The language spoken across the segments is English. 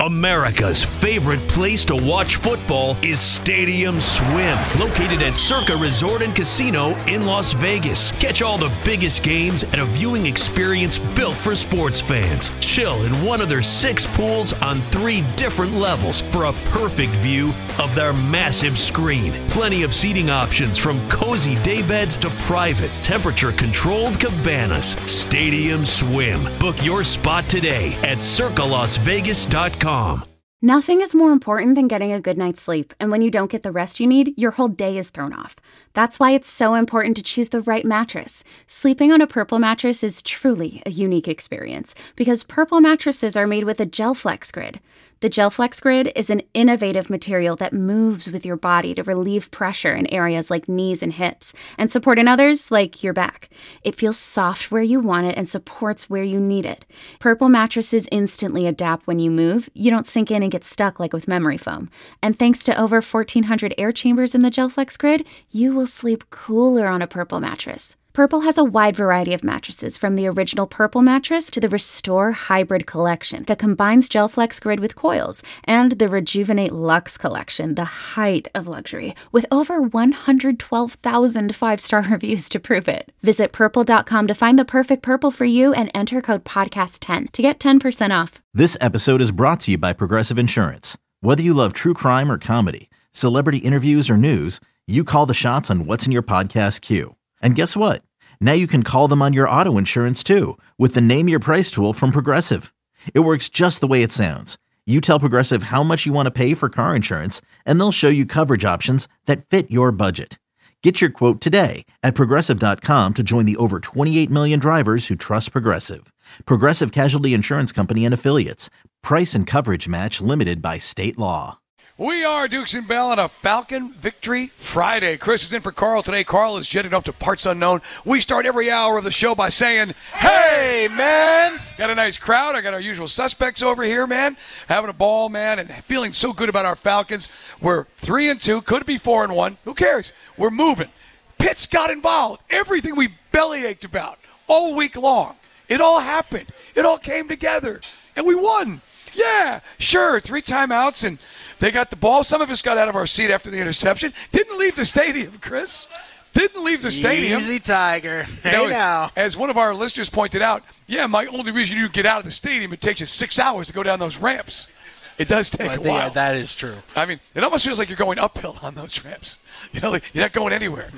America's favorite place to watch football is Stadium Swim, located at Circa Resort and Casino in Las Vegas. Catch all the biggest games at a viewing experience built for sports fans. Chill in one of their 6 pools on 3 different levels for a perfect view of their massive screen. Plenty of seating options from cozy daybeds to private, temperature-controlled cabanas. Stadium Swim. Book your spot today at circalasvegas.com. Nothing is more important than getting a good night's sleep, and when you don't get the rest you need, your whole day is thrown off. That's why it's so important to choose the right mattress. Sleeping on a Purple mattress is truly a unique experience, because Purple mattresses are made with a GelFlex Grid. The GelFlex Grid is an innovative material that moves with your body to relieve pressure in areas like knees and hips, and support in others like your back. It feels soft where you want it and supports where you need it. Purple mattresses instantly adapt when you move. You don't sink in and get stuck like with memory foam. And thanks to over 1,400 air chambers in the GelFlex Grid, you will sleep cooler on a Purple mattress. Purple has a wide variety of mattresses, from the original Purple mattress to the Restore Hybrid collection that combines GelFlex Grid with coils, and the Rejuvenate Luxe collection, the height of luxury, with over 112,000 5-star reviews to prove it. Visit purple.com to find the perfect Purple for you and enter code podcast10 to get 10% off. This episode is brought to you by Progressive Insurance. Whether you love true crime or comedy, celebrity interviews or news, you call the shots on what's in your podcast queue. And guess what? Now you can call them on your auto insurance too with the Name Your Price tool from Progressive. It works just the way it sounds. You tell Progressive how much you want to pay for car insurance, and they'll show you coverage options that fit your budget. Get your quote today at Progressive.com to join the over 28 million drivers who trust Progressive. Progressive Casualty Insurance Company and Affiliates. Price and coverage match limited by state law. We are Dukes and Bell on a Falcon Victory Friday. Chris is in for Carl today. Carl is jetting up to parts unknown. We start every hour of the show by saying, hey, man! Got a nice crowd. I got our usual suspects over here, man. Having a ball, man, and feeling so good about our Falcons. We're 3-2, could be 4-1. Who cares? We're moving. Pitts got involved. Everything we bellyached about all week long. It all happened. It all came together. And we won. Yeah, sure, 3 timeouts, and they got the ball. Some of us got out of our seat after the interception. Didn't leave the stadium, Chris. Didn't leave the stadium. Easy, Tiger. Hey, now. As one of our listeners pointed out, yeah, my only reason you get out of the stadium, it takes you 6 hours to go down those ramps. It does take a while. That is true. I mean, it almost feels like you're going uphill on those ramps. You know, you're not going anywhere.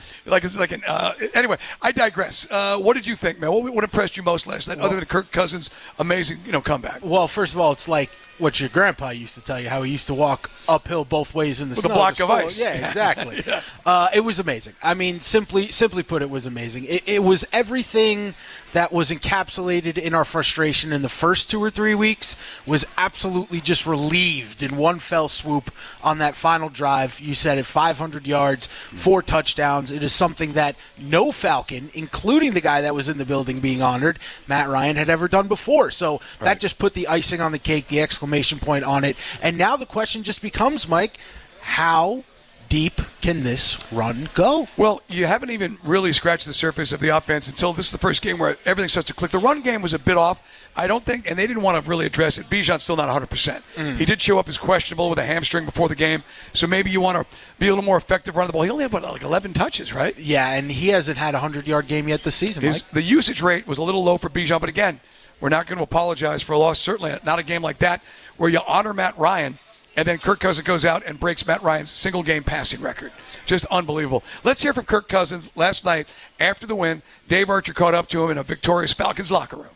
Anyway, I digress. What did you think, man? What impressed you most last night, other than Kirk Cousins' amazing, comeback? Well, first of all, it's like what your grandpa used to tell you, how he used to walk uphill both ways in the snow. With a block of ice. Yeah, exactly. Yeah. It was amazing. I mean, simply put, it was amazing. It was everything that was encapsulated in our frustration in the first 2 or 3 weeks was absolutely just relieved in one fell swoop on that final drive. You said it, 500 yards, 4 touchdowns. It is something that no Falcon, including the guy that was in the building being honored, Matt Ryan, had ever done before. So that just put the icing on the cake, the exclamation point on it. And now the question just becomes, Mike, how deep can this run go? Well, you haven't even really scratched the surface of the offense until this is the first game where everything starts to click. The run game was a bit off, I don't think, and they didn't want to really address it. Bijan's still not 100%. He did show up as questionable with a hamstring before the game, so maybe you want to be a little more effective running the ball. He only had, like 11 touches, right? Yeah, and he hasn't had a 100-yard game yet this season, Mike. The usage rate was a little low for Bijan, but again, we're not going to apologize for a loss, certainly not a game like that where you honor Matt Ryan. And then Kirk Cousins goes out and breaks Matt Ryan's single-game passing record. Just unbelievable. Let's hear from Kirk Cousins last night after the win. Dave Archer caught up to him in a victorious Falcons locker room.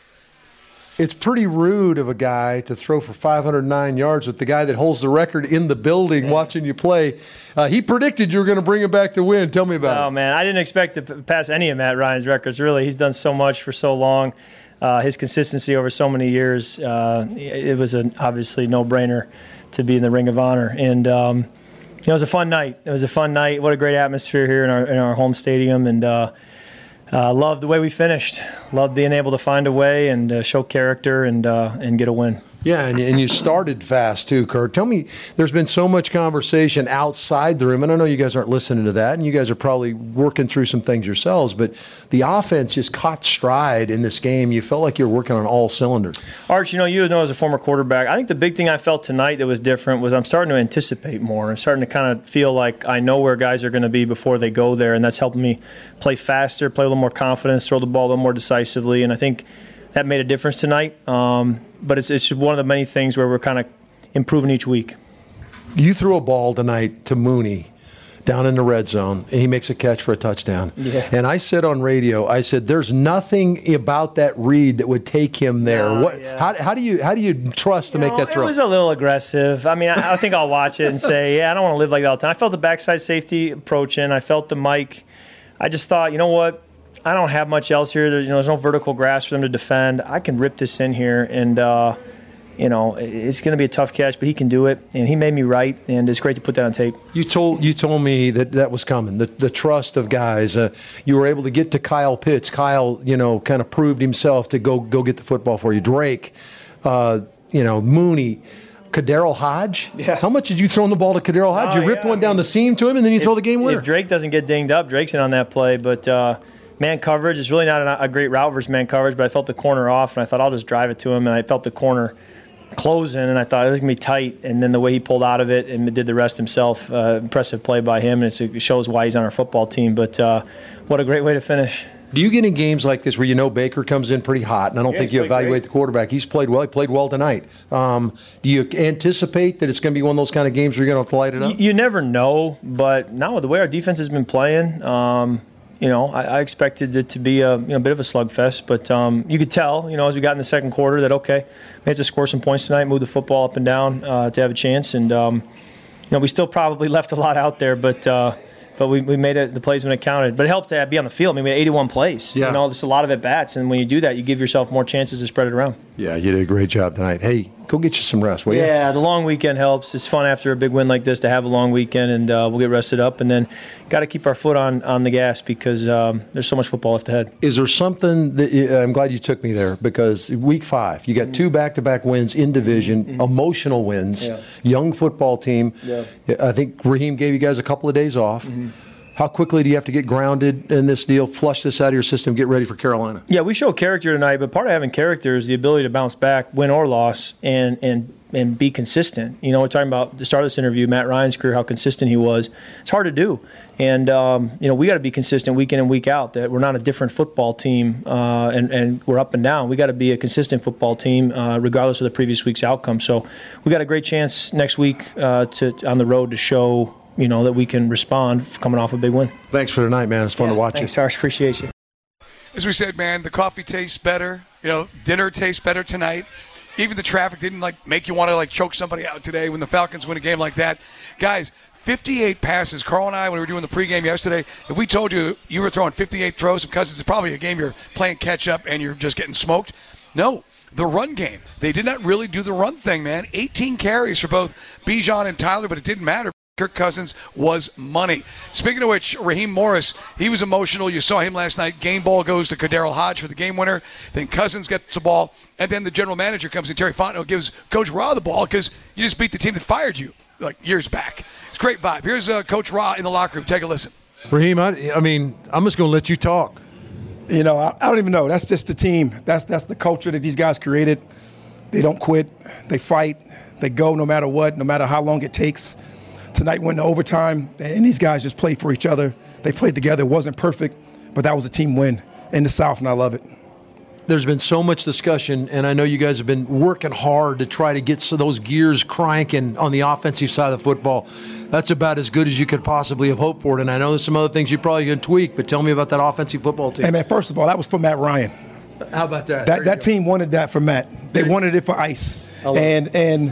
It's pretty rude of a guy to throw for 509 yards with the guy that holds the record in the building watching you play. He predicted you were going to bring him back to win. Tell me about it. Oh, man, I didn't expect to pass any of Matt Ryan's records, really. He's done so much for so long. His consistency over so many years, it was obviously no-brainer to be in the Ring of Honor. And it was a fun night. What a great atmosphere here in our home stadium. And loved the way we finished. Loved being able to find a way and show character and get a win. Yeah, and you started fast too, Kurt. Tell me, there's been so much conversation outside the room, and I know you guys aren't listening to that, and you guys are probably working through some things yourselves, but the offense just caught stride in this game. You felt like you were working on all cylinders. Arch, you know as a former quarterback, I think the big thing I felt tonight that was different was I'm starting to anticipate more. I'm starting to kind of feel like I know where guys are going to be before they go there, and that's helping me play faster, play a little more confidence, throw the ball a little more decisively, and I think that made a difference tonight. But it's one of the many things where we're kind of improving each week. You threw a ball tonight to Mooney down in the red zone, and he makes a catch for a touchdown. Yeah. And I said on radio, I said, there's nothing about that read that would take him there. How do you trust to make that throw? It was a little aggressive. I mean, I think I'll watch it and say, I don't want to live like that all the time. I felt the backside safety approaching. I felt the mic. I just thought, you know what? I don't have much else here. There's no vertical grass for them to defend. I can rip this in here, and it's going to be a tough catch, but he can do it, and he made me right, and it's great to put that on tape. You told me that was coming. The trust of guys. You were able to get to Kyle Pitts. Kyle, kind of proved himself to go get the football for you. Drake, Mooney. KhaDarel Hodge? Yeah. How much did you throw in the ball to KhaDarel Hodge? You ripped one down the seam to him, and then you throw the game winner. If Drake doesn't get dinged up, Drake's in on that play, but man coverage is really not a great route versus man coverage, but I felt the corner off, and I thought I'll just drive it to him, and I felt the corner closing, and I thought it was going to be tight, and then the way he pulled out of it and did the rest himself, impressive play by him, and it shows why he's on our football team, but what a great way to finish. Do you get in games like this where Baker comes in pretty hot, and I don't think you evaluate the quarterback. He's played well. He played well tonight. Do you anticipate that it's going to be one of those kind of games where you're going to light it up? You never know, but now the way our defense has been playing, I expected it to be a bit of a slugfest, but you could tell, as we got in the second quarter that, okay, we have to score some points tonight, move the football up and down to have a chance, and we still probably left a lot out there, but we made it, the plays when it counted. But it helped to be on the field. I mean, we had 81 plays. Yeah. There's a lot of at-bats, and when you do that, you give yourself more chances to spread it around. Yeah, you did a great job tonight. Hey, go get you some rest, will you? Yeah, the long weekend helps. It's fun after a big win like this to have a long weekend, and we'll get rested up. And then got to keep our foot on the gas because there's so much football left ahead. Is there something that I'm glad you took me there, because week 5, you got 2 back-to-back wins in division, emotional wins, young football team. Yeah. I think Raheem gave you guys a couple of days off. Mm-hmm. How quickly do you have to get grounded in this deal, flush this out of your system, get ready for Carolina? Yeah, we show character tonight, but part of having character is the ability to bounce back, win or loss, and be consistent. We're talking about the start of this interview, Matt Ryan's career, how consistent he was. It's hard to do. And, we got to be consistent week in and week out, that we're not a different football team and we're up and down. We got to be a consistent football team regardless of the previous week's outcome. So we got a great chance next week on the road to show that we can respond coming off a big win. Thanks for tonight, man. It's fun to watch you. Thanks, Sarge. Appreciate you. As we said, man, the coffee tastes better. Dinner tastes better tonight. Even the traffic didn't make you want to choke somebody out today when the Falcons win a game like that. Guys, 58 passes. Carl and I, when we were doing the pregame yesterday, if we told you were throwing 58 throws because it's probably a game you're playing catch up and you're just getting smoked. No. The run game. They did not really do the run thing, man. 18 carries for both Bijan and Tyler, but it didn't matter. Kirk Cousins was money. Speaking of which, Raheem Morris, he was emotional. You saw him last night. Game ball goes to KhaDarel Hodge for the game winner. Then Cousins gets the ball, and then the general manager comes in. Terry Fontenot gives Coach Ra the ball because you just beat the team that fired you years back. It's a great vibe. Here's Coach Ra in the locker room. Take a listen. Raheem, I'm just going to let you talk. I don't even know. That's just the team. That's the culture that these guys created. They don't quit. They fight. They go no matter what, no matter how long it takes. Tonight went to overtime, and these guys just played for each other. They played together. It wasn't perfect, but that was a team win in the South, and I love it. There's been so much discussion, and I know you guys have been working hard to try to get those gears cranking on the offensive side of the football. That's about as good as you could possibly have hoped for it, and I know there's some other things you probably can tweak, but tell me about that offensive football team. Hey, man, first of all, that was for Matt Ryan. How about that? That team wanted that for Matt. They wanted it for Ice. And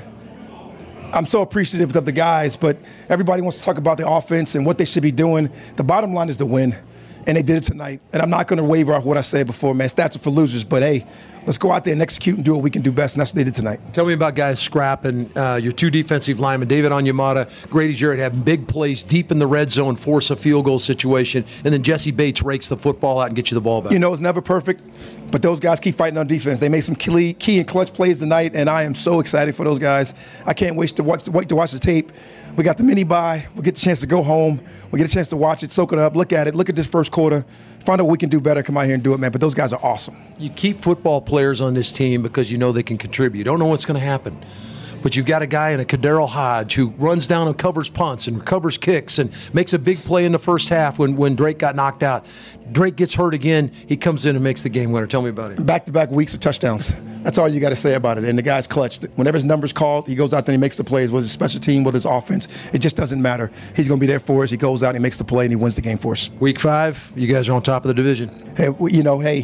I'm so appreciative of the guys, but everybody wants to talk about the offense and what they should be doing. The bottom line is the win, and they did it tonight. And I'm not going to waver off what I said before, man. Stats are for losers, but, hey, let's go out there and execute and do what we can do best, and that's what they did tonight. Tell me about guys scrapping. Your two defensive linemen, David Onyemata, Grady Jarrett, having big plays deep in the red zone, force a field goal situation, and then Jesse Bates rakes the football out and gets you the ball back. You know, it's never perfect, but those guys keep fighting on defense. They made some key and clutch plays tonight, and I am so excited for those guys. I can't wait to watch the tape. We got the mini bye. We'll get the chance to go home. We'll get a chance to watch it, soak it up, look at it, look at this first quarter, find out what we can do better, come out here and do it, man. But those guys are awesome. You keep football players on this team because you know they can contribute. You don't know what's going to happen. But you've got a guy in a Kaderl Hodge who runs down and covers punts and recovers kicks and makes a big play in the first half when Drake got knocked out. Drake gets hurt again. He comes in and makes the game winner. Tell me about it. Back-to-back weeks of touchdowns. That's all you got to say about it. And the guy's clutched. Whenever his number's called, he goes out there and he makes the plays. Whether it's special team, whether it's offense, it just doesn't matter. He's going to be there for us. He goes out and he makes the play and he wins the game for us. Week 5, you guys are on top of the division. Hey, we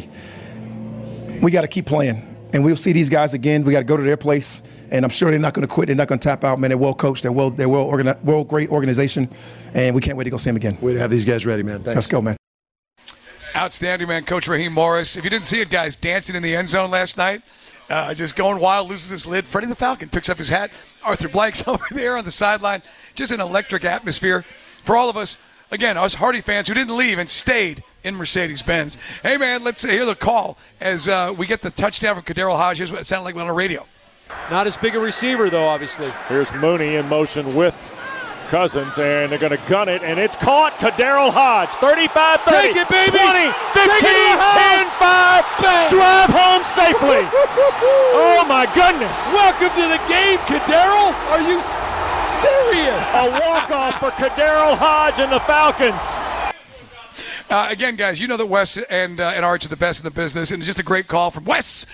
got to keep playing. And we'll see these guys again. We got to go to their place. And I'm sure they're not going to quit. They're not going to tap out, man. They're well coached. They're great organization. And we can't wait to go see them again. Way to have these guys ready, man. Thanks. Let's go, man. Outstanding, man. Coach Raheem Morris. If you didn't see it, guys, dancing in the end zone last night, just going wild, loses his lid. Freddie the Falcon picks up his hat. Arthur Blake's over there on the sideline. Just an electric atmosphere for all of us. Again, us Hardy fans who didn't leave and stayed in Mercedes-Benz. Hey, man, let's hear the call as we get the touchdown from Kaderl Hodge. Here's what it sounded like on the radio. Not as big a receiver, though, obviously. Here's Mooney in motion with Cousins, and they're going to gun it, and it's caught. Kaderl Hodge, 35, 30, Take it, baby. 20, 15, 10, 5, drive home safely. Oh, my goodness. Welcome to the game, Kaderl. Are you serious? A walk-off for Kaderl Hodge and the Falcons. Again, guys, you know that Wes and Arch are the best in the business, and it's just a great call from Wes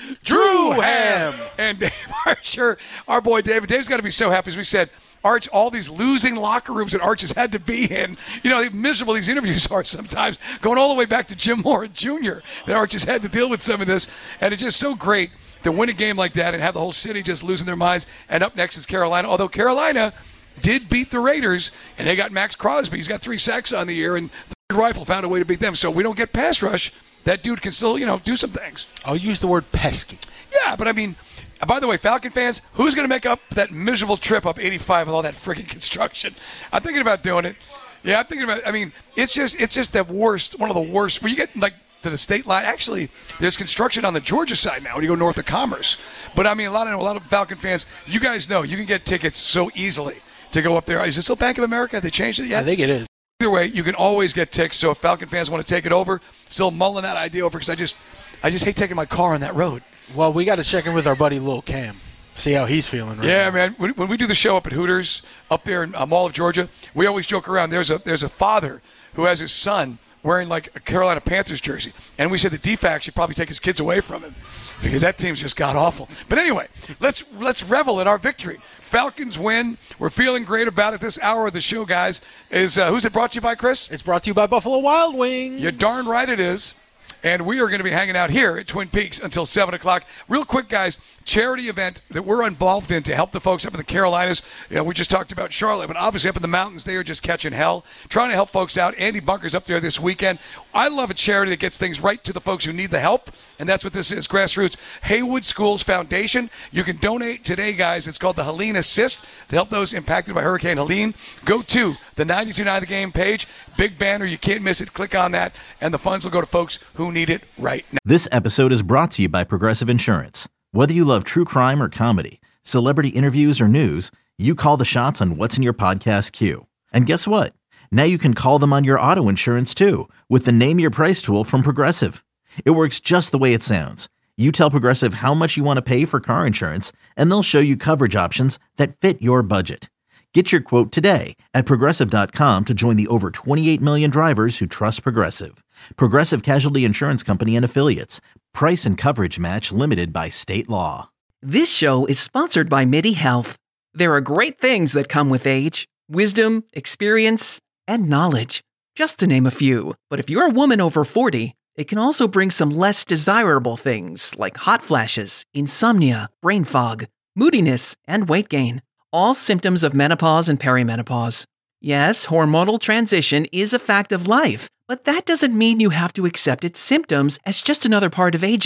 Drewham and Dave Archer, our boy David. Dave's got to be so happy, as we said. Arch, all these losing locker rooms that Arch has had to be in. You know, how miserable these interviews are sometimes, going all the way back to Jim Moore Jr., that Arch has had to deal with some of this, and it's just so great to win a game like that and have the whole city just losing their minds. And up next is Carolina, although Carolina did beat the Raiders, and they got Max Crosby. He's got 3 sacks on the year, and Rifle found a way to beat them. So we don't get pass rush. That dude can still, do some things. I'll use the word pesky. Yeah, but I mean, by the way, Falcon fans, who's going to make up that miserable trip up 85 with all that friggin' construction? I'm thinking about doing it. Yeah, I'm thinking about it. I mean, it's just the worst, one of the worst. When you get, to the state line, actually, there's construction on the Georgia side now when you go north of Commerce. But, I mean, a lot of Falcon fans, you guys know, you can get tickets so easily to go up there. Is it still Bank of America? They changed it yet? I think it is. Either way, you can always get tickets. So if Falcon fans want to take it over, still mulling that idea over, because I just hate taking my car on that road. Well, we got to check in with our buddy Lil Cam, see how he's feeling right now. Yeah, man. When we do the show up at Hooters up there in Mall of Georgia, we always joke around. There's a father who has his son wearing like a Carolina Panthers jersey, and we said that DFAC should probably take his kids away from him because that team's just got awful. But anyway, let's revel in our victory. Falcons win. We're feeling great about it. This hour of the show, guys, is who's it brought to you by, Chris? It's brought to you by Buffalo Wild Wings. You're darn right it is. And we are going to be hanging out here at Twin Peaks until 7 o'clock. Real quick, guys, charity event that we're involved in to help the folks up in the Carolinas. We just talked about Charlotte, but obviously up in the mountains, they are just catching hell. Trying to help folks out. Andy Bunker's up there this weekend. I love a charity that gets things right to the folks who need the help, and that's what this is, Grassroots Haywood Schools Foundation. You can donate today, guys. It's called the Helene Assist to help those impacted by Hurricane Helene. Go to the 92.9 The Game page. Big banner. You can't miss it. Click on that, and the funds will go to folks who need it right now. This episode is brought to you by Progressive Insurance. Whether you love true crime or comedy, celebrity interviews or news, you call the shots on what's in your podcast queue. And guess what? Now you can call them on your auto insurance too with the Name Your Price tool from Progressive. It works just the way it sounds. You tell Progressive how much you want to pay for car insurance, and they'll show you coverage options that fit your budget. Get your quote today at Progressive.com to join the over 28 million drivers who trust Progressive. Progressive Casualty Insurance Company and Affiliates. Price and coverage match limited by state law. This show is sponsored by MIDI Health. There are great things that come with age. Wisdom, experience, and knowledge. Just to name a few. But if you're a woman over 40, it can also bring some less desirable things like hot flashes, insomnia, brain fog, moodiness, and weight gain. All symptoms of menopause and perimenopause. Yes, hormonal transition is a fact of life, but that doesn't mean you have to accept its symptoms as just another part of aging.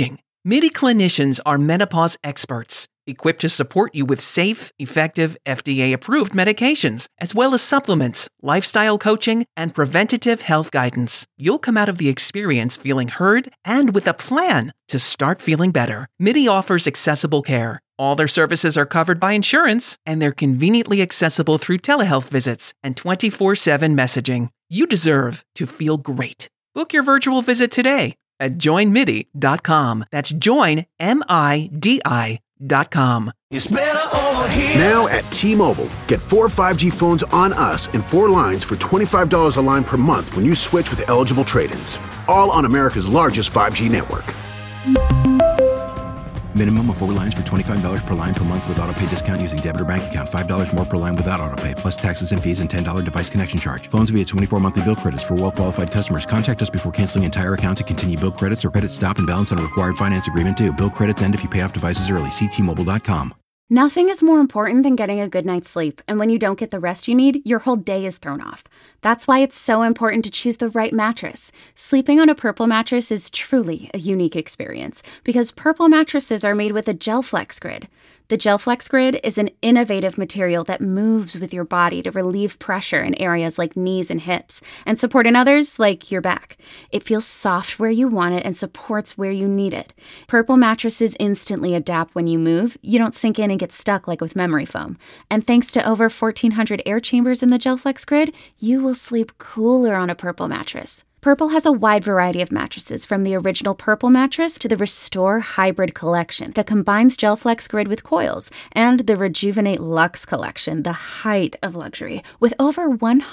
MIDI clinicians are menopause experts, equipped to support you with safe, effective, FDA-approved medications, as well as supplements, lifestyle coaching, and preventative health guidance. You'll come out of the experience feeling heard and with a plan to start feeling better. MIDI offers accessible care. All their services are covered by insurance, and they're conveniently accessible through telehealth visits and 24/7 messaging. You deserve to feel great. Book your virtual visit today at joinmidi.com. That's joinmidi.com. It's better over here. Now at T-Mobile, get 4 5G phones on us and 4 lines for $25 a line per month when you switch with eligible trade-ins. All on America's largest 5G network. Minimum of 4 lines for $25 per line per month with autopay discount using debit or bank account. $5 more per line without autopay, plus taxes and fees and $10 device connection charge. Phones via 24 monthly bill credits for well-qualified customers. Contact us before canceling entire account to continue bill credits or credit stop and balance on a required finance agreement due. Bill credits end if you pay off devices early. See T-Mobile.com. Nothing is more important than getting a good night's sleep, and when you don't get the rest you need, your whole day is thrown off. That's why it's so important to choose the right mattress. Sleeping on a Purple mattress is truly a unique experience, because Purple mattresses are made with a GelFlex Grid. The GelFlex Grid is an innovative material that moves with your body to relieve pressure in areas like knees and hips, and support in others like your back. It feels soft where you want it and supports where you need it. Purple mattresses instantly adapt when you move. You don't sink in and get stuck like with memory foam. And thanks to over 1,400 air chambers in the GelFlex Grid, you will sleep cooler on a Purple mattress. Purple has a wide variety of mattresses, from the original Purple mattress to the Restore Hybrid collection that combines GelFlex Grid with coils, and the Rejuvenate Luxe collection, the height of luxury, with over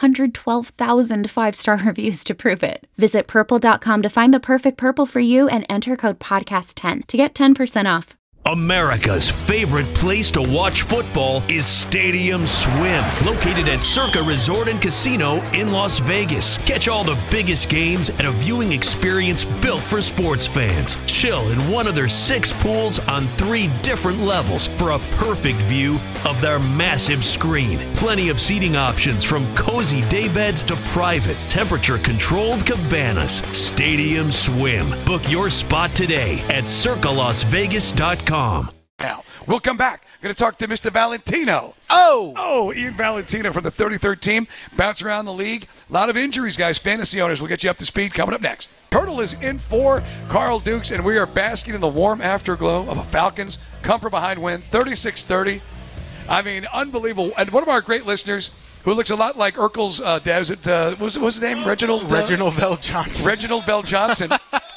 112,000 5-star reviews to prove it. Visit purple.com to find the perfect Purple for you and enter code podcast10 to get 10% off. America's favorite place to watch football is Stadium Swim, located at Circa Resort and Casino in Las Vegas. Catch all the biggest games at a viewing experience built for sports fans. Chill in one of their 6 pools on 3 different levels for a perfect view of their massive screen. Plenty of seating options, from cozy daybeds to private, temperature-controlled cabanas. Stadium Swim. Book your spot today at circalasvegas.com. Now, we'll come back. Going to talk to Mr. Valentino. Ian Valentino from the 33rd team. Bounce around the league. A lot of injuries, guys. Fantasy owners. We'll get you up to speed coming up next. Turtle is in for Carl Dukes, and we are basking in the warm afterglow of a Falcons come-from-behind win, 36-30. I mean, unbelievable. And one of our great listeners, who looks a lot like Urkel's dad, what's his name? Reginald Vell Johnson. Reginald Vell Johnson,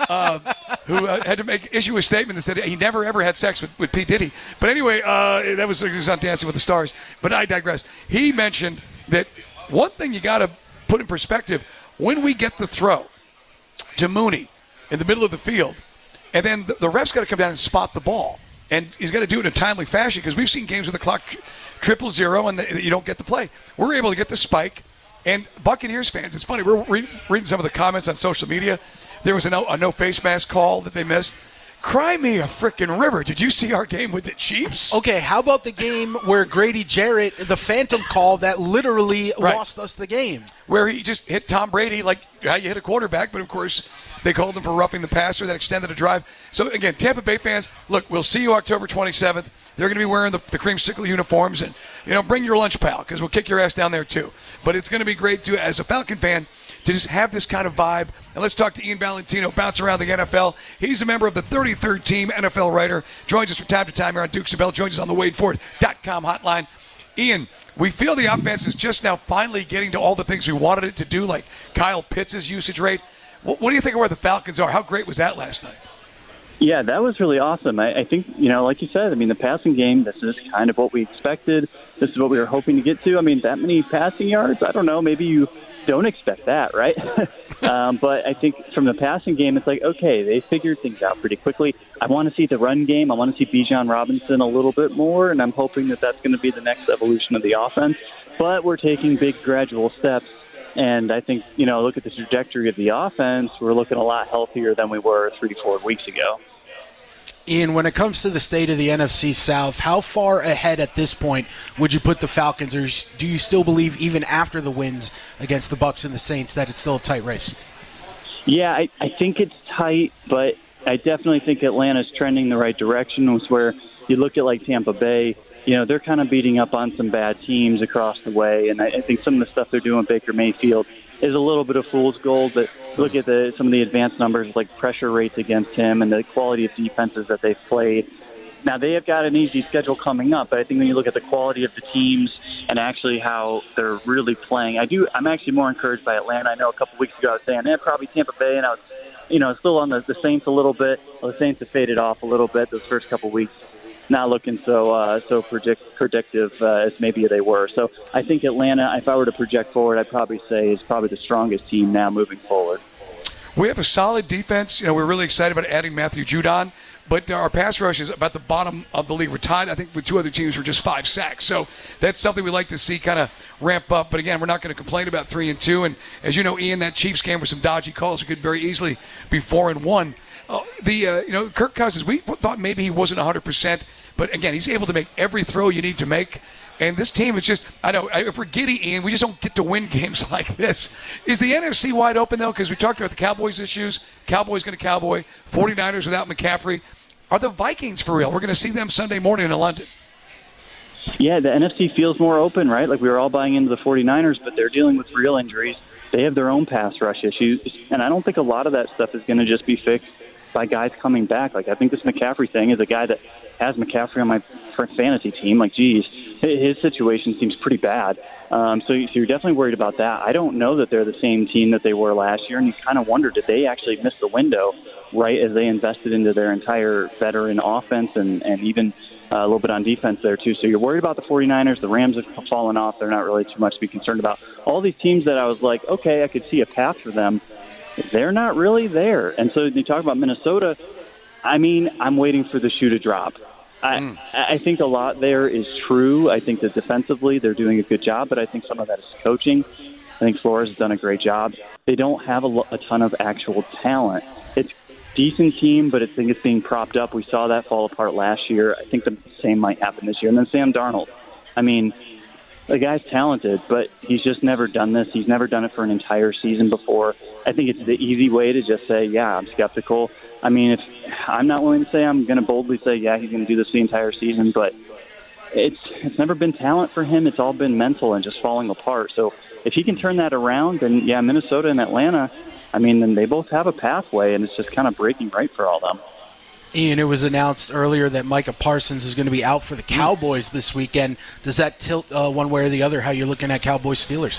who had to issue a statement that said he never, ever had sex with P. Diddy. But anyway, that was on Dancing with the Stars. But I digress. He mentioned that one thing you got to put in perspective, when we get the throw to Mooney in the middle of the field, and then the ref's got to come down and spot the ball. And he's got to do it in a timely fashion, because we've seen games with the clock 0-0 and you don't get the play. We're able to get the spike. And Buccaneers fans, it's funny, we're reading some of the comments on social media. There was a no face mask call that they missed. Cry me a frickin' river. Did you see our game with the Chiefs? Okay, how about the game where Grady Jarrett, the phantom call that literally lost us the game? Where he just hit Tom Brady like how you hit a quarterback, but of course they called him for roughing the passer that extended a drive. So again, Tampa Bay fans, look, we'll see you October 27th. They're going to be wearing the creamsicle uniforms, and bring your lunch, pal, because we'll kick your ass down there too. But it's going to be great too, as a Falcon fan, to just have this kind of vibe. And let's talk to Ian Valentino, bounce around the NFL. He's a member of the 33rd team, NFL writer, joins us from time to time here on Dukes and Bell, joins us on the WadeFord.com hotline. Ian, we feel the offense is just now finally getting to all the things we wanted it to do, like Kyle Pitts' usage rate. What do you think of where the Falcons are? How great was that last night? Yeah, that was really awesome. I think, like you said, the passing game, this is kind of what we expected. This is what we were hoping to get to. That many passing yards, I don't know, maybe you don't expect that, right? But I think from the passing game, it's like, okay, they figured things out pretty quickly. I want to see the run game. I want to see Bijan Robinson a little bit more, and I'm hoping that that's going to be the next evolution of the offense. But we're taking big gradual steps. And I think, look at the trajectory of the offense. We're looking a lot healthier than we were 3-4 weeks ago. Ian, when it comes to the state of the NFC South, how far ahead at this point would you put the Falcons, or do you still believe even after the wins against the Bucs and the Saints that it's still a tight race? Yeah, I think it's tight, but I definitely think Atlanta's trending the right direction. It's where you look at like Tampa Bay, they're kind of beating up on some bad teams across the way, and I think some of the stuff they're doing with Baker Mayfield is a little bit of fool's gold, but look at some of the advanced numbers like pressure rates against him and the quality of defenses that they've played. Now, they have got an easy schedule coming up, but I think when you look at the quality of the teams and actually how they're really playing, I'm actually more encouraged by Atlanta. I know a couple weeks ago I was saying, probably Tampa Bay, and I was, still on the Saints a little bit. Well, the Saints have faded off a little bit those first couple weeks. Not looking so predictive as maybe they were. So I think Atlanta, if I were to project forward, I'd probably say is probably the strongest team now moving forward. We have a solid defense. We're really excited about adding Matthew Judon, but our pass rush is about the bottom of the league. We're tied, I think, with two other teams for just 5 sacks. So that's something we like to see kind of ramp up. But again, we're not going to complain about 3-2. And as you know, Ian, that Chiefs game with some dodgy calls, it could very easily be 4-1. Kirk Cousins, we thought maybe he wasn't 100%, but again, he's able to make every throw you need to make. And this team is just, if we're giddy, Ian, we just don't get to win games like this. Is the NFC wide open, though? Because we talked about the Cowboys' issues. Cowboys going to Cowboy. 49ers without McCaffrey. Are the Vikings for real? We're going to see them Sunday morning in London. Yeah, the NFC feels more open, right? Like we were all buying into the 49ers, but they're dealing with real injuries. They have their own pass rush issues, and I don't think a lot of that stuff is going to just be fixed by guys coming back. Like, I think this McCaffrey thing is a guy that has McCaffrey on my fantasy team. Like, geez, his situation seems pretty bad. So you're definitely worried about that. I don't know that they're the same team that they were last year, and you kind of wonder, did they actually miss the window right as they invested into their entire veteran offense and even a little bit on defense there, too. So you're worried about the 49ers. The Rams have fallen off. They're not really too much to be concerned about. All these teams that I was like, okay, I could see a path for them, they're not really there. And so you talk about Minnesota, I'm waiting for the shoe to drop. I think a lot there is true. I think that defensively they're doing a good job, but I think some of that is coaching. I think Flores has done a great job. They don't have a ton of actual talent. It's a decent team, but I think it's being propped up. We saw that fall apart last year. I think the same might happen this year. And then Sam Darnold. The guy's talented, but he's just never done this. He's never done it for an entire season before. I think it's the easy way to just say, yeah, I'm skeptical. If I'm not willing to say, I'm going to boldly say, yeah, he's going to do this the entire season, but it's never been talent for him. It's all been mental and just falling apart. So if he can turn that around, then, yeah, Minnesota and Atlanta, then they both have a pathway, and it's just kind of breaking right for all them. Ian, it was announced earlier that Micah Parsons is going to be out for the Cowboys this weekend. Does that tilt one way or the other how you're looking at Cowboys-Steelers?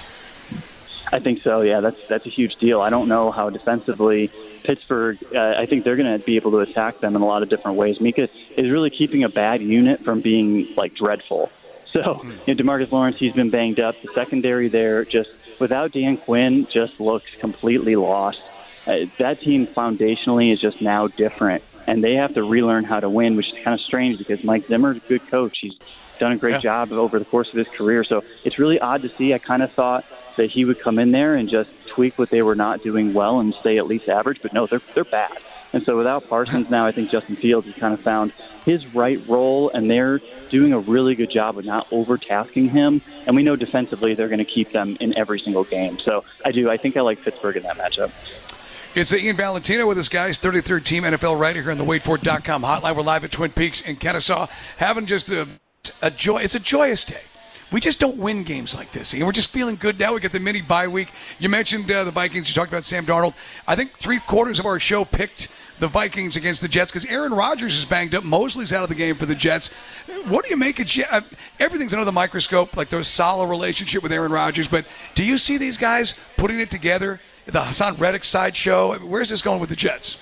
I think so, yeah. That's a huge deal. I don't know how defensively Pittsburgh, I think they're going to be able to attack them in a lot of different ways. Micah is really keeping a bad unit from being, dreadful. So, DeMarcus Lawrence, he's been banged up. The secondary there, just without Dan Quinn, just looks completely lost. That team foundationally is just now different, and they have to relearn how to win, which is kind of strange because Mike Zimmer's a good coach. He's done a great job over the course of his career. So it's really odd to see. I kind of thought that he would come in there and just tweak what they were not doing well and stay at least average, but no, they're bad. And so without Parsons now, I think Justin Fields has kind of found his right role, and they're doing a really good job of not overtasking him. And we know defensively they're going to keep them in every single game. So I think I like Pittsburgh in that matchup. It's Ian Valentino with us, guys, 33rd Team NFL writer here on the WadeFord.com hotline. We're live at Twin Peaks in Kennesaw, having just a joy. It's a joyous day. We just don't win games like this, and we're just feeling good now. We get the mini bye week. You mentioned the Vikings. You talked about Sam Darnold. I think 3/4 of our show picked the Vikings against the Jets because Aaron Rodgers is banged up. Mosley's out of the game for the Jets. What do you make of everything's under the microscope, like there's a solid relationship with Aaron Rodgers, but do you see these guys putting it together? The Hassan Reddick sideshow. Where's this going with the Jets?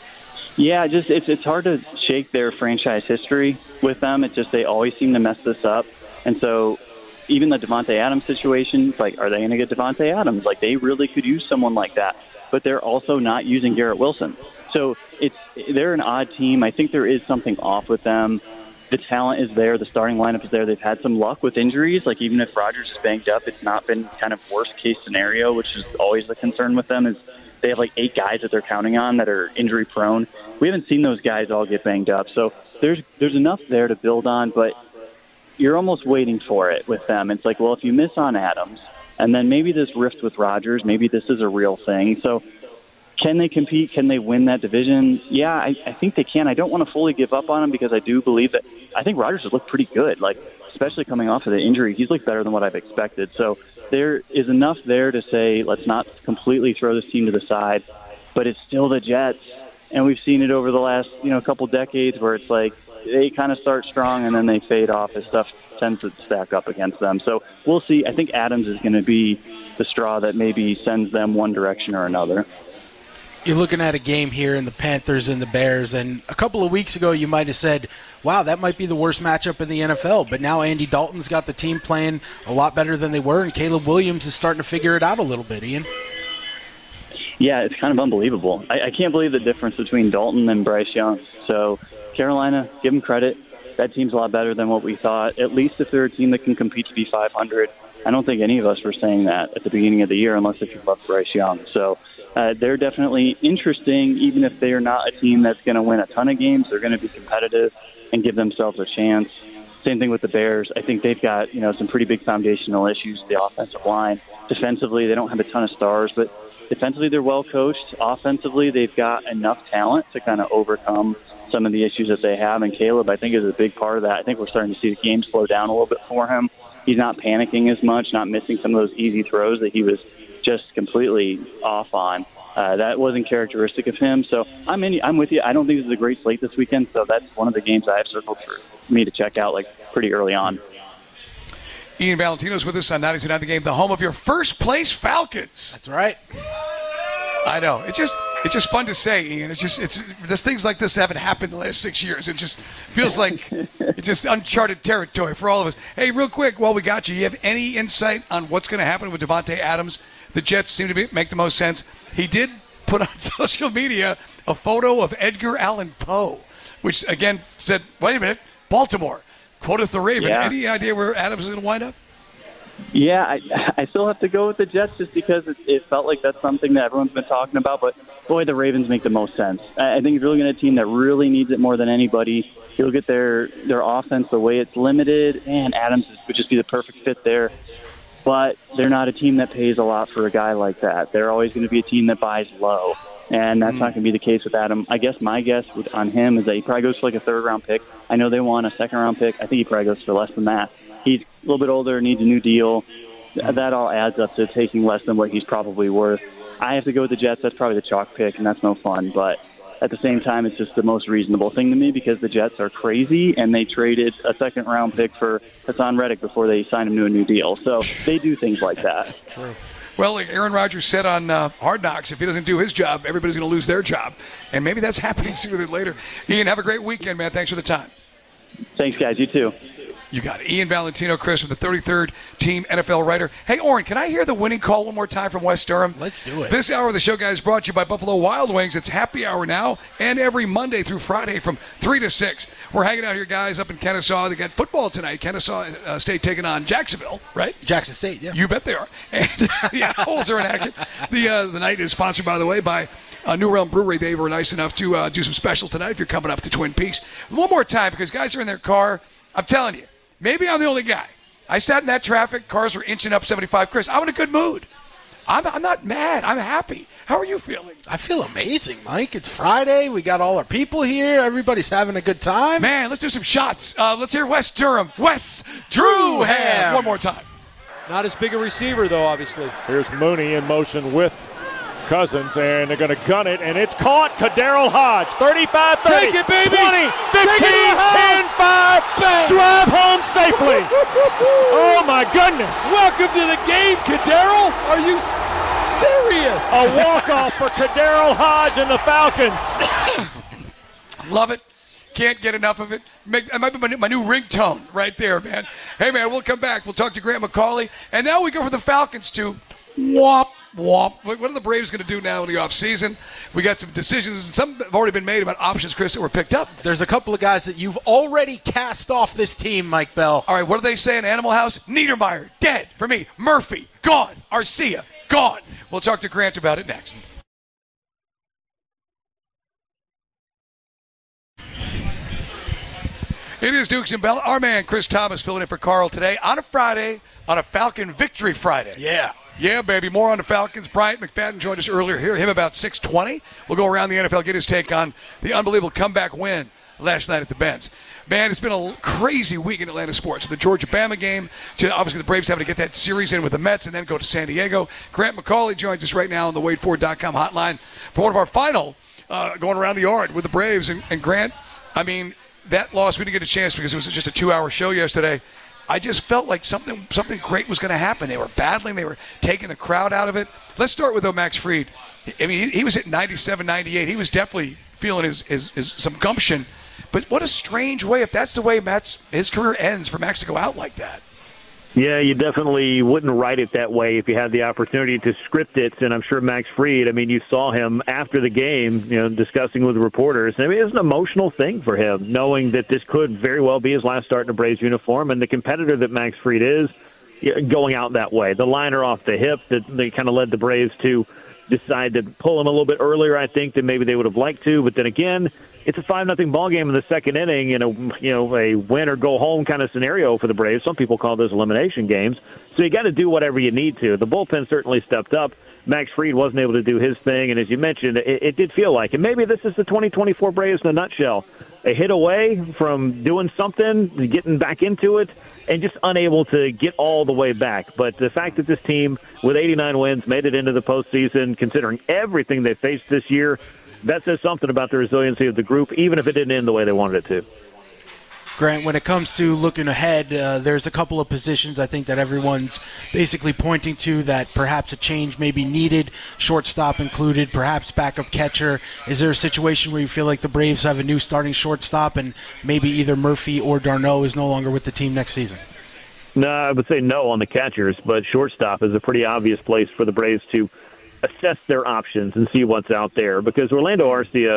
Yeah, it's hard to shake their franchise history with them. It's just they always seem to mess this up. And so even the Devontae Adams situation, it's like, are they going to get Devontae Adams? Like, they really could use someone like that. But they're also not using Garrett Wilson. So they're an odd team. I think there is something off with them. The talent is there. The starting lineup is there. They've had some luck with injuries. Like, even if Rodgers is banged up, it's not been kind of worst-case scenario, which is always the concern with them, is they have, 8 guys that they're counting on that are injury-prone. We haven't seen those guys all get banged up. So there's enough there to build on, but you're almost waiting for it with them. It's like, well, if you miss on Adams, and then maybe this rift with Rodgers, maybe this is a real thing. So Can they compete? Can they win that division? Yeah, I think they can. I don't want to fully give up on them because I do believe that I think Rodgers has looked pretty good, like especially coming off of the injury. He's looked better than what I've expected. So there is enough there to say let's not completely throw this team to the side, but it's still the Jets. And we've seen it over the last couple decades where it's like they kind of start strong and then they fade off as stuff tends to stack up against them. So we'll see. I think Adams is going to be the straw that maybe sends them one direction or another. You're looking at a game here in the Panthers and the Bears, and a couple of weeks ago you might have said, wow, that might be the worst matchup in the NFL. But now Andy Dalton's got the team playing a lot better than they were, and Caleb Williams is starting to figure it out a little bit, Ian. Yeah, it's kind of unbelievable. I can't believe the difference between Dalton and Bryce Young. So Carolina, give them credit. That team's a lot better than what we thought, at least if they're a team that can compete to be 500. I don't think any of us were saying that at the beginning of the year unless if you love Bryce Young. So they're definitely interesting, even if they are not a team that's going to win a ton of games. They're going to be competitive and give themselves a chance. Same thing with the Bears. I think they've got some pretty big foundational issues. The offensive line, defensively, they don't have a ton of stars, but defensively they're well coached. Offensively, they've got enough talent to kind of overcome some of the issues that they have. And Caleb, I think, is a big part of that. I think we're starting to see the game slow down a little bit for him. He's not panicking as much, not missing some of those easy throws that he was just completely off on. That wasn't characteristic of him. So I'm with you. I don't think this is a great slate this weekend, so that's one of the games I have circled for me to check out pretty early on. Ian Valentino's with us on 92.9 The Game, the home of your first-place Falcons. That's right. I know. It's just fun to say, Ian. There's things like this haven't happened in the last 6 years. It just feels like it's just uncharted territory for all of us. Hey, real quick, while we got you have any insight on what's going to happen with Davante Adams? The Jets seem to make the most sense. He did put on social media a photo of Edgar Allan Poe, which, again, said, wait a minute, Baltimore, quoted the Raven. Yeah. Any idea where Adams is going to wind up? Yeah, I still have to go with the Jets just because it felt like that's something that everyone's been talking about. But, boy, the Ravens make the most sense. I think if you're looking at a team that really needs it more than anybody, you'll get their offense the way it's limited, and Adams would just be the perfect fit there. But they're not a team that pays a lot for a guy like that. They're always going to be a team that buys low, and that's not going to be the case with Adam. I guess my guess on him is that he probably goes for a third-round pick. I know they want a second-round pick. I think he probably goes for less than that. He's a little bit older, needs a new deal. That all adds up to taking less than what he's probably worth. I have to go with the Jets. That's probably the chalk pick, and that's no fun. But at the same time, it's just the most reasonable thing to me because the Jets are crazy, and they traded a second-round pick for Hassan Reddick before they signed him to a new deal. So they do things like that. True. Well, like Aaron Rodgers said on Hard Knocks, if he doesn't do his job, everybody's going to lose their job. And maybe that's happening sooner than later. Ian, have a great weekend, man. Thanks for the time. Thanks, guys. You too. You got it. Ian Valentino, Chris, with the 33rd Team NFL writer. Hey, Oren, can I hear the winning call one more time from West Durham? Let's do it. This hour of the show, guys, brought to you by Buffalo Wild Wings. It's happy hour now and every Monday through Friday from 3 to 6. We're hanging out here, guys, up in Kennesaw. They got football tonight. Kennesaw State taking on Jacksonville, right? Jackson State, yeah. You bet they are. And the Owls are in action. The night is sponsored, by the way, by New Realm Brewery. They were nice enough to do some specials tonight if you're coming up to Twin Peaks. One more time, because guys are in their car. I'm telling you, maybe I'm the only guy. I sat in that traffic. Cars were inching up 75. Chris, I'm in a good mood. I'm not mad. I'm happy. How are you feeling? I feel amazing, Mike. It's Friday. We got all our people here. Everybody's having a good time. Man, let's do some shots. Let's hear West Durham. Wes Drewham. One more time. Not as big a receiver, though, obviously. Here's Mooney in motion with Cousins, and they're going to gun it, and it's caught. KhaDarel Hodge, 35, 30, Take it, baby. 20, 15, 10, 5, drive home safely. Oh, my goodness. Welcome to the game, KhaDarel. Are you serious? A walk-off for KhaDarel Hodge and the Falcons. Love it. Can't get enough of it. It might be my new ringtone right there, man. Hey, man, we'll come back. We'll talk to Grant McCauley. And now we go for the Falcons to whop. What are the Braves going to do now in the offseason? We got some decisions, and some have already been made about options, Chris, that were picked up. There's a couple of guys that you've already cast off this team, Mike Bell. All right, what do they say in Animal House? Niedermeyer, dead for me. Murphy, gone. Arcia, gone. We'll talk to Grant about it next. It is Dukes and Bell. Our man, Chris Thomas, filling in for Carl today on a Friday, on a Falcon Victory Friday. Yeah. Yeah, baby. More on the Falcons. Bryant McFadden joined us earlier. Hear him about 6:20. We'll go around the NFL, get his take on the unbelievable comeback win last night at the Benz. Man, it's been a crazy week in Atlanta sports. The Georgia-Bama game, to obviously the Braves having to get that series in with the Mets and then go to San Diego. Grant McCauley joins us right now on the WadeFord.com hotline for one of our final going around the yard with the Braves. And Grant, I mean, that loss, we didn't get a chance because it was just a 2-hour show yesterday. I just felt like something great was going to happen. They were battling. They were taking the crowd out of it. Let's start with Max Fried. I mean, he was hitting 97, 98. He was definitely feeling his some gumption. But what a strange way, if that's the way his career ends, for Max to go out like that. Yeah, you definitely wouldn't write it that way if you had the opportunity to script it. And I'm sure Max Fried, I mean, you saw him after the game, discussing with reporters. I mean, it's an emotional thing for him, knowing that this could very well be his last start in a Braves uniform. And the competitor that Max Fried is, going out that way. The liner off the hip that they kind of led the Braves to decide to pull him a little bit earlier, I think, than maybe they would have liked to. But then again, it's a 5-0 ball game in the second inning in a win or go home kind of scenario for the Braves. Some people call those elimination games. So you got to do whatever you need to. The bullpen certainly stepped up. Max Fried wasn't able to do his thing, and as you mentioned, it did feel like, and maybe this is the 2024 Braves in a nutshell, a hit away from doing something, getting back into it, and just unable to get all the way back. But the fact that this team, with 89 wins, made it into the postseason, considering everything they faced this year, that says something about the resiliency of the group, even if it didn't end the way they wanted it to. Grant, when it comes to looking ahead, there's a couple of positions I think that everyone's basically pointing to that perhaps a change may be needed, shortstop included, perhaps backup catcher. Is there a situation where you feel like the Braves have a new starting shortstop and maybe either Murphy or d'Arnaud is no longer with the team next season? No, I would say no on the catchers, but shortstop is a pretty obvious place for the Braves to assess their options and see what's out there, because Orlando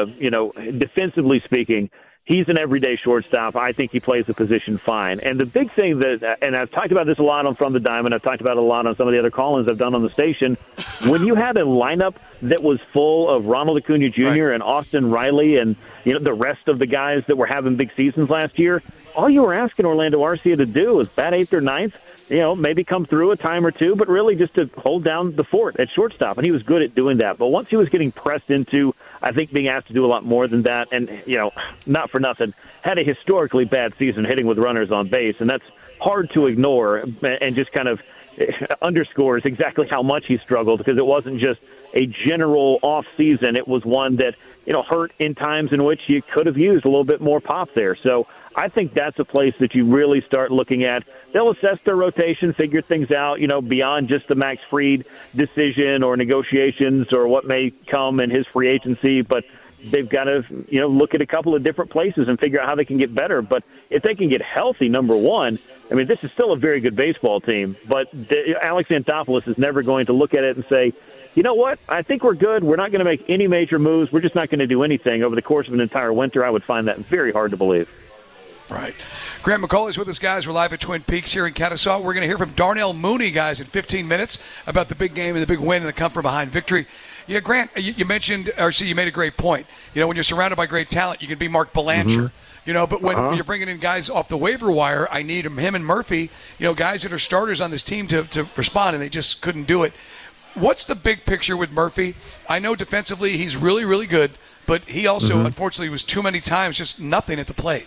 Arcia, defensively speaking, he's an everyday shortstop. I think he plays the position fine. And the big thing and I've talked about this a lot on From the Diamond, I've talked about it a lot on some of the other call-ins I've done on the station, when you had a lineup that was full of Ronald Acuna Jr. and Austin Riley and the rest of the guys that were having big seasons last year, all you were asking Orlando Arcia to do was bat 8th or 9th, maybe come through a time or two, but really just to hold down the fort at shortstop. And he was good at doing that. But once he was getting pressed into, I think, being asked to do a lot more than that, and, not for nothing, had a historically bad season hitting with runners on base. And that's hard to ignore and just kind of underscores exactly how much he struggled, because it wasn't just a general off season. It was one that, hurt in times in which you could have used a little bit more pop there. So I think that's a place that you really start looking at. They'll assess their rotation, figure things out, beyond just the Max Fried decision or negotiations or what may come in his free agency. But they've got to, look at a couple of different places and figure out how they can get better. But if they can get healthy, number one, I mean, this is still a very good baseball team. But Alex Anthopoulos is never going to look at it and say, you know what, I think we're good. We're not going to make any major moves. We're just not going to do anything over the course of an entire winter. I would find that very hard to believe. Right. Grant McCauley's with us, guys. We're live at Twin Peaks here in Kennesaw. We're going to hear from Darnell Mooney, guys, in 15 minutes about the big game and the big win and the come-from-behind victory. Yeah, Grant, you mentioned, or you made a great point. When you're surrounded by great talent, you can be Mark Belanger. Mm-hmm. But when you're bringing in guys off the waiver wire, I need him and Murphy, guys that are starters on this team to respond, and they just couldn't do it. What's the big picture with Murphy? I know defensively he's really, really good, but he also, unfortunately, was too many times just nothing at the plate.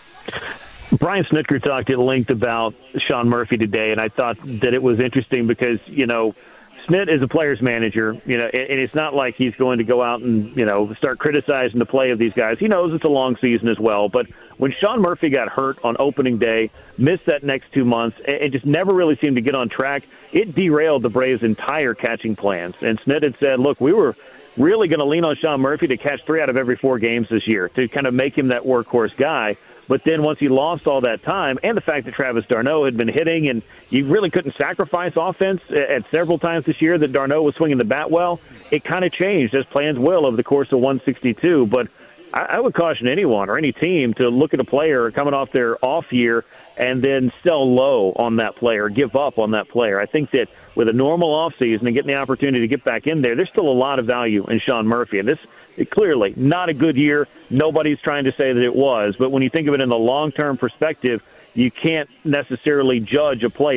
Brian Snitker talked at length about Sean Murphy today, and I thought that it was interesting because, Snit is a player's manager, and it's not like he's going to go out and, start criticizing the play of these guys. He knows it's a long season as well, but when Sean Murphy got hurt on opening day, missed that next 2 months, and just never really seemed to get on track, it derailed the Braves' entire catching plans. And Snit had said, look, we were really going to lean on Sean Murphy to catch 3 out of every 4 games this year to kind of make him that workhorse guy. But then once he lost all that time, and the fact that Travis d'Arnaud had been hitting, and you really couldn't sacrifice offense at several times this year that d'Arnaud was swinging the bat well, it kind of changed, as plans will, over the course of 162. But I would caution anyone or any team to look at a player coming off their off year and then sell low on that player, give up on that player. I think that with a normal offseason and getting the opportunity to get back in there, there's still a lot of value in Sean Murphy. And this clearly not a good year. Nobody's trying to say that it was. But when you think of it in the long-term perspective, you can't necessarily judge a player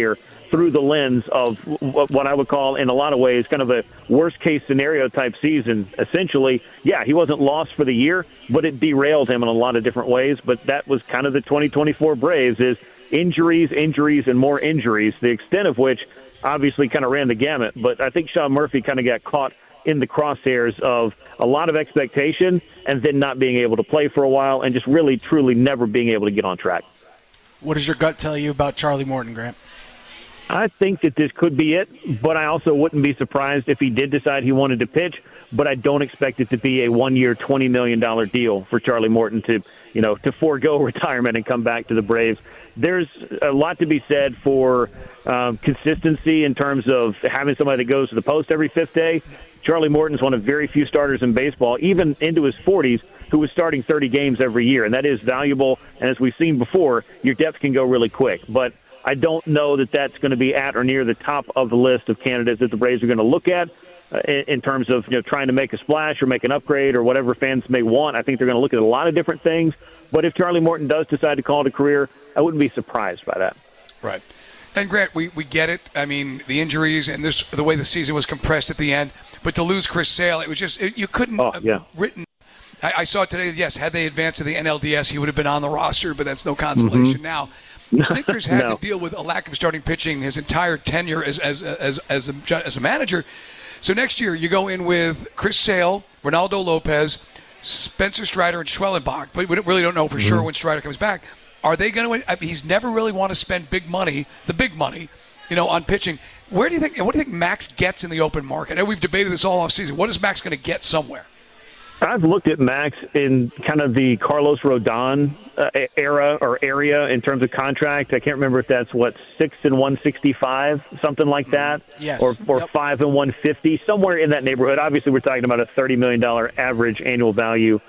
through the lens of what I would call, in a lot of ways, kind of a worst-case scenario type season. Essentially, yeah, he wasn't lost for the year, but it derailed him in a lot of different ways. But that was kind of the 2024 Braves, is injuries, and more injuries, the extent of which obviously kind of ran the gamut. But I think Sean Murphy kind of got caught in the crosshairs of a lot of expectation and then not being able to play for a while and just really, truly never being able to get on track. What does your gut tell you about Charlie Morton, Grant? I think that this could be it, but I also wouldn't be surprised if he did decide he wanted to pitch, but I don't expect it to be a one-year, $20 million deal for Charlie Morton to forego retirement and come back to the Braves. There's a lot to be said for consistency in terms of having somebody that goes to the post every fifth day. Charlie Morton's one of very few starters in baseball, even into his 40s, who was starting 30 games every year, and that is valuable. And as we've seen before, your depth can go really quick. But I don't know that that's going to be at or near the top of the list of candidates that the Braves are going to look at in terms of trying to make a splash or make an upgrade or whatever fans may want. I think they're going to look at a lot of different things. But if Charlie Morton does decide to call it a career, I wouldn't be surprised by that. Right. And, Grant, we get it. I mean, the injuries and the way the season was compressed at the end. But to lose Chris Sale, it was just you couldn't have written. I saw it today. Yes, had they advanced to the NLDS, he would have been on the roster, but that's no consolation now. Snickers had to deal with a lack of starting pitching his entire tenure as a manager. So next year you go in with Chris Sale, Ronaldo Lopez, Spencer Strider, and Schwellenbach. But we really don't know for sure when Strider comes back. Are they going to? He's never really want to spend big money, on pitching. What do you think Max gets in the open market? I know we've debated this all offseason. What is Max going to get somewhere? I've looked at Max in kind of the Carlos Rodon era or area in terms of contract. I can't remember if that's 6 and 165, something like that, yes. or 5 and 150, somewhere in that neighborhood. Obviously, we're talking about a $30 million average annual value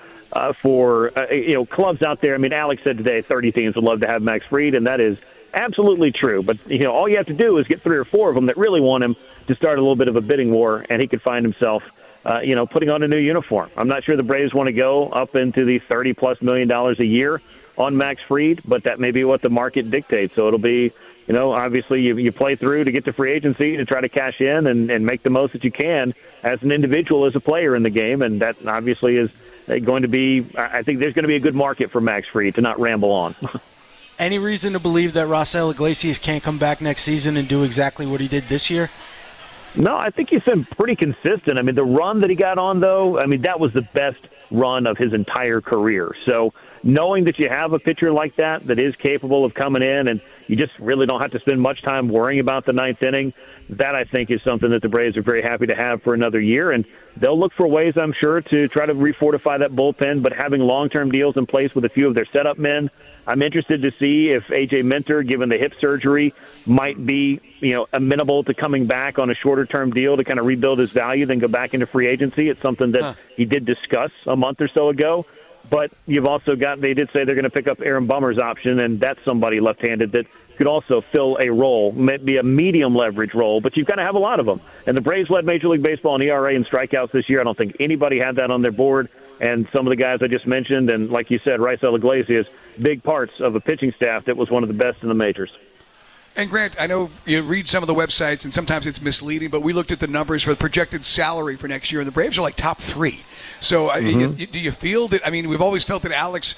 for clubs out there. I mean, Alex said today 30 teams would love to have Max Fried, and that is absolutely true. But all you have to do is get 3 or 4 of them that really want him to start a little bit of a bidding war, and he could find himself putting on a new uniform. I'm not sure the Braves want to go up into the $30+ million a year on Max Fried, but that may be what the market dictates. So it'll be, obviously you play through to get to free agency to try to cash in and make the most that you can as an individual, as a player in the game. And that obviously is going to be, I think there's going to be a good market for Max Fried, to not ramble on. Any reason to believe that Raisel Iglesias can't come back next season and do exactly what he did this year? No, I think he's been pretty consistent. I mean, the run that he got on, though, that was the best run of his entire career. So knowing that you have a pitcher like that is capable of coming in and you just really don't have to spend much time worrying about the ninth inning, that I think is something that the Braves are very happy to have for another year. And they'll look for ways, I'm sure, to try to refortify that bullpen, but having long-term deals in place with a few of their setup men. I'm interested to see if A.J. Minter, given the hip surgery, might be, amenable to coming back on a shorter-term deal to kind of rebuild his value, then go back into free agency. It's something that he did discuss a month or so ago. But you've also they did say they're going to pick up Aaron Bummer's option, and that's somebody left-handed that could also fill a role, maybe a medium leverage role, but you've got to have a lot of them. And the Braves led Major League Baseball in ERA and strikeouts this year. I don't think anybody had that on their board. And some of the guys I just mentioned, and like you said, Raisel Iglesias, big parts of a pitching staff that was one of the best in the majors. And Grant, I know you read some of the websites, and sometimes it's misleading, but we looked at the numbers for the projected salary for next year, and the Braves are like top 3. So do you feel that, we've always felt that Alex,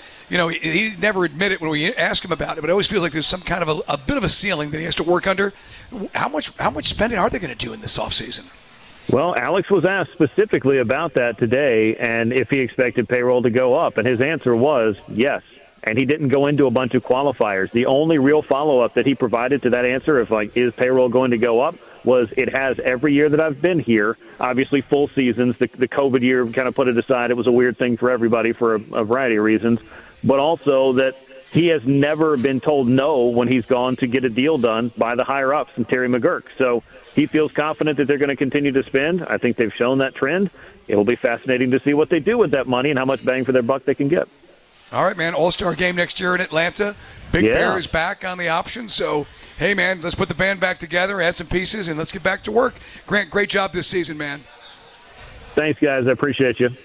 he never admitted when we asked him about it, but it always feels like there's some kind of a bit of a ceiling that he has to work under. How much spending are they going to do in this offseason? Well, Alex was asked specifically about that today, and if he expected payroll to go up, and his answer was yes. And he didn't go into a bunch of qualifiers. The only real follow-up that he provided to that answer of, is payroll going to go up, was it has every year that I've been here. Obviously, full seasons. The COVID year kind of put it aside. It was a weird thing for everybody for a variety of reasons. But also that he has never been told no when he's gone to get a deal done by the higher-ups and Terry McGurk. So he feels confident that they're going to continue to spend. I think they've shown that trend. It will be fascinating to see what they do with that money and how much bang for their buck they can get. All right, man. All-Star game next year in Atlanta. Big Bear is back on the option. So, hey, man, let's put the band back together, add some pieces, and let's get back to work. Grant, great job this season, man. Thanks, guys. I appreciate you.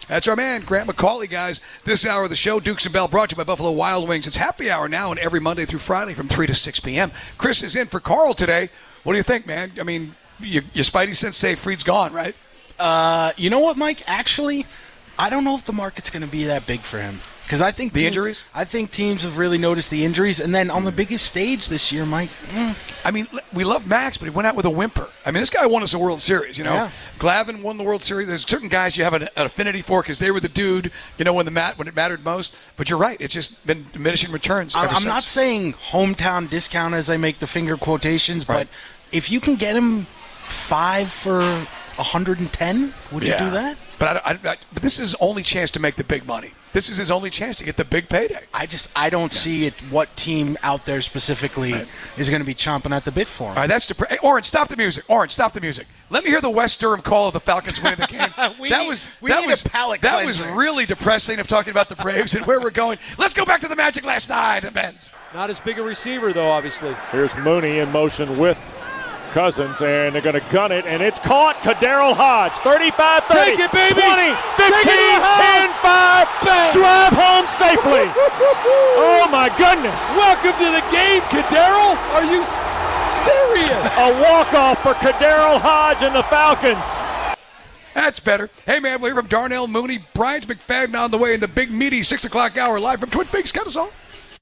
That's our man, Grant McCauley, guys. This hour of the show, Dukes and Bell, brought to you by Buffalo Wild Wings. It's happy hour now and every Monday through Friday from 3 to 6 p.m. Chris is in for Carl today. What do you think, man? I mean, your Spidey sense say Fried's gone, right? You know what, Mike? Actually, I don't know if the market's going to be that big for him. Because I think injuries? I think teams have really noticed the injuries. And then on the biggest stage this year, Mike. I mean, we love Max, but he went out with a whimper. I mean, this guy won us a World Series, Yeah. Glavine won the World Series. There's certain guys you have an affinity for because they were the dude, when it mattered most. But you're right. It's just been diminishing returns ever I'm since. not saying hometown discount as I make the finger quotations, but if you can get him 5 for 110, would you do that? But but this is his only chance to make the big money. This is his only chance to get the big payday. I don't see it. What team out there specifically is going to be chomping at the bit for him? All right, that's hey, Orange, stop the music. Orange, stop the music. Let me hear the West Durham call of the Falcons winning the game. That was really depressing of talking about the Braves and where we're going. Let's go back to the Magic last night, Benz. Not as big a receiver, though, obviously. Here's Mooney in motion with Cousins, and they're going to gun it, and it's caught. KhaDarel Hodge, 35, 30, Take it, baby. 20, 15, 10, 5, drive home safely. Oh, my goodness. Welcome to the game, KhaDarel. Are you serious? A walk-off for KhaDarel Hodge and the Falcons. That's better. Hey, man, we'll hear from Darnell Mooney. Bryant McFadden on the way in the big, meaty 6 o'clock hour live from Twin Peaks. Cut us on.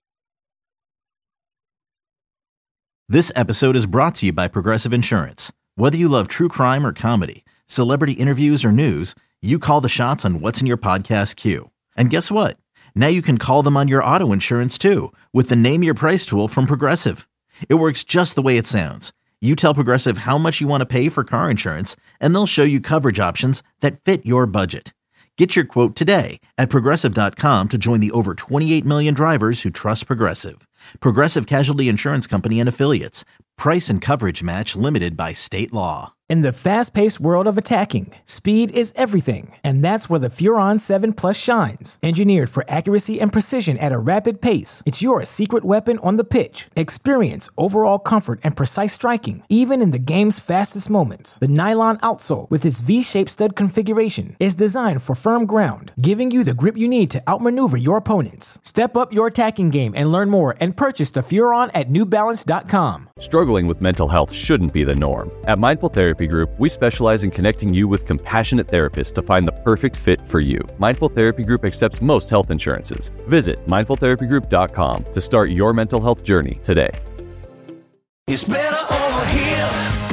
This episode is brought to you by Progressive Insurance. Whether you love true crime or comedy, celebrity interviews or news, you call the shots on what's in your podcast queue. And guess what? Now you can call them on your auto insurance too with the Name Your Price tool from Progressive. It works just the way it sounds. You tell Progressive how much you want to pay for car insurance, and they'll show you coverage options that fit your budget. Get your quote today at Progressive.com to join the over 28 million drivers who trust Progressive. Progressive Casualty Insurance Company and Affiliates. Price and coverage match limited by state law. In the fast-paced world of attacking, speed is everything, and that's where the Furon 7 Plus shines. Engineered for accuracy and precision at a rapid pace, it's your secret weapon on the pitch. Experience overall comfort and precise striking, even in the game's fastest moments. The nylon outsole, with its V-shaped stud configuration, is designed for firm ground, giving you the grip you need to outmaneuver your opponents. Step up your attacking game and learn more and purchase the Furon at NewBalance.com. Struggling with mental health shouldn't be the norm. At Mindful Therapy Group, we specialize in connecting you with compassionate therapists to find the perfect fit for you. Mindful Therapy Group accepts most health insurances. Visit mindfultherapygroup.com to start your mental health journey today. It's better over here.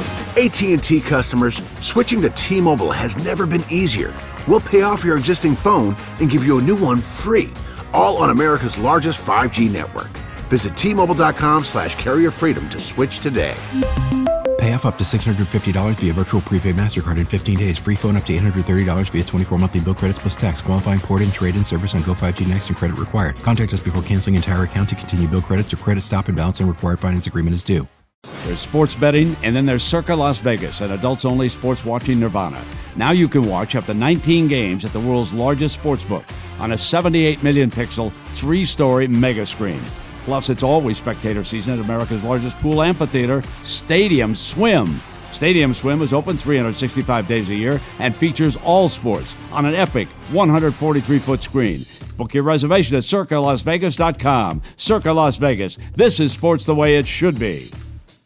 AT&T customers, switching to T-Mobile has never been easier. We'll pay off your existing phone and give you a new one free, all on America's largest 5G network. Visit T-Mobile.com/carrierfreedom to switch today. Pay off up to $650 via virtual prepaid MasterCard in 15 days. Free phone up to $830 via 24 monthly bill credits plus tax. Qualifying port-in, trade-in service on Go 5G Next and credit required. Contact us before canceling entire account to continue bill credits or credit stop and balance and required finance agreement is due. There's sports betting, and then there's Circa Las Vegas, an adults-only sports watching nirvana. Now you can watch up to 19 games at the world's largest sports book on a 78 million pixel, 3-story mega screen. Plus, it's always spectator season at America's largest pool amphitheater, Stadium Swim. Stadium Swim is open 365 days a year and features all sports on an epic 143-foot screen. Book your reservation at CircaLasVegas.com. Circa Las Vegas. This is sports the way it should be.